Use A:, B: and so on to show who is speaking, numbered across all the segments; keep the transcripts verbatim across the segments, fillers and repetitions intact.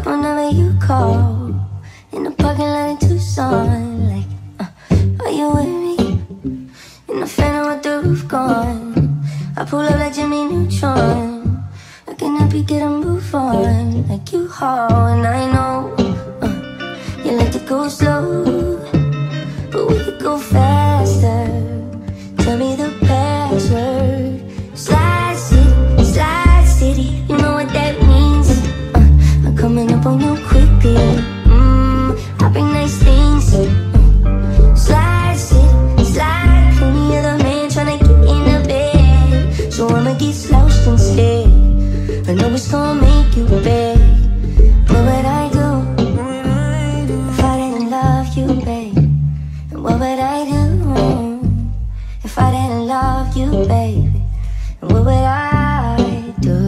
A: whenever you call. In the parking lot in Tucson, like, uh, are you with me? In the phantom with the roof gone, I pull up like Jimmy Neutron. I cannot be get a move on, like you haul. And I know, uh, you like to go slow, but we could go faster. Tell me the password. Slide City, Slide City, you know what that means. uh, I'm coming up on you quickly. Mmm, I bring nice things. uh, Slide City, Slide. Plenty other men tryna get in the bed, so I'ma get slouched instead. I know it's gonna make you beg. What would I do if I didn't love you, babe? And what would I do if I didn't love you, baby? And what would I do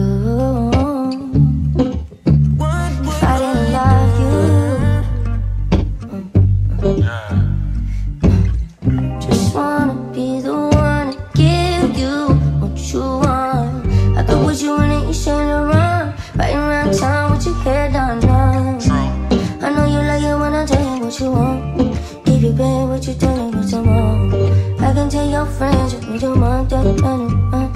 A: if I didn't love you? Just wanna be the one to give you what you want. I could put you in an Saint Laurent, riding around town with your hair done now. I know you like it when I tell you what you want. Give you back what you tell me what you want. I can tell your friends what you want. uh, uh, uh.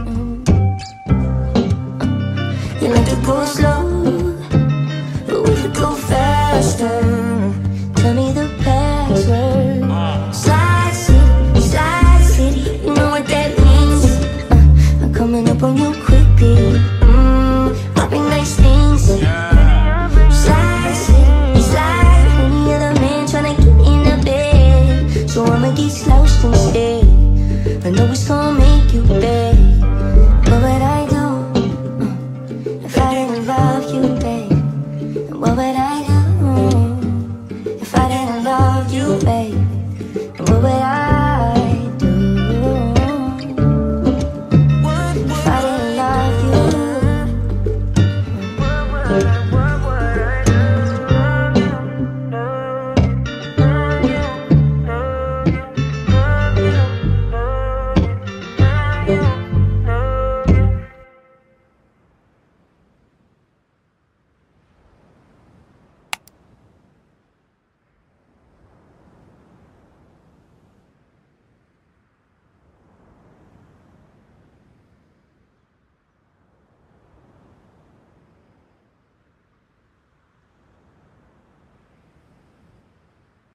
A: You like to go slow, but we could go faster.